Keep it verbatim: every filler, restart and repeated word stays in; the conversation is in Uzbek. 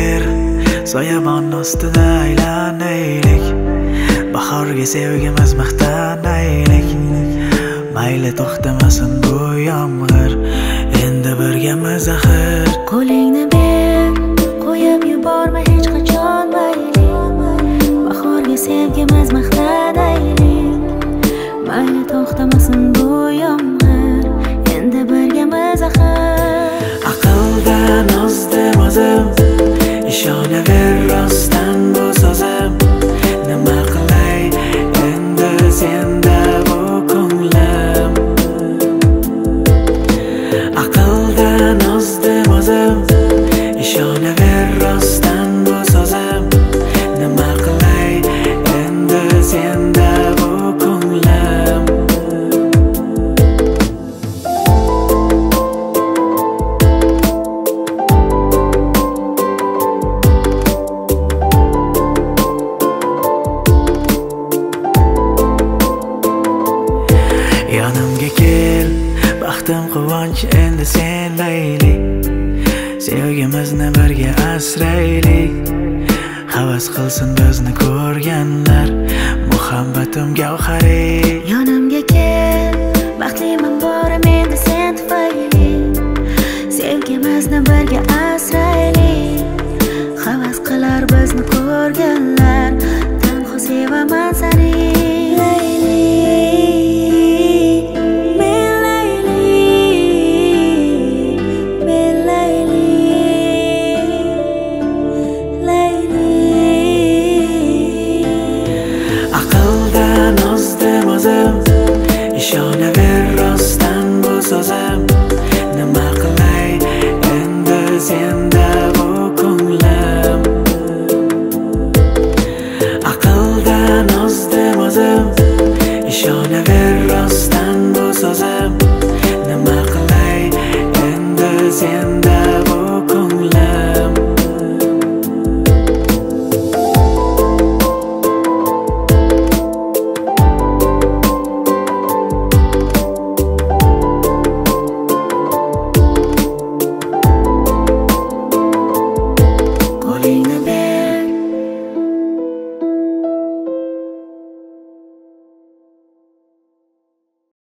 ber, soyabon ustida aylanaylik. Bahorga sevgimiz maqtanaylik. Mayli to'xtamasin bu yomg'ir, endi birgamiz axir. Qo'lingni ber, qo'yib yuborma hech qachon mayli. Bahorga sevgimiz maqtanaylik. Mayli to'xtamasin bu yomg'ir, endi birgamiz axir. Aqldan ozdim o'zim, ishonaver rostdan bu so'zim. Nima qilay endi senda bu ko'nglim? Aqldan ozdim o'zim, ishonaver rostdan bu so'zim. Nima qilay endi senda bu ko'nglim? Yonimga kel, baxtim quvonch endi senlayli. Sevgimizni birga asraylik. Havas qilsin bizni ko'rganlar, muhabbatim gavhari. Yonimga kel, baxtliman borim endi sen tufayli. Sevgimizni birga asraylik. Havas qilar bizni ko'rganlar, tanho sevaman seni. Aqldan ozdim o'zim, ishonaver rostdan bu so'zim. Nima qilay endi senda bu ko'nglim? Aqldan ozdim o'zim, ishonaver rostdan bu so'zim. Nima qilay endi senda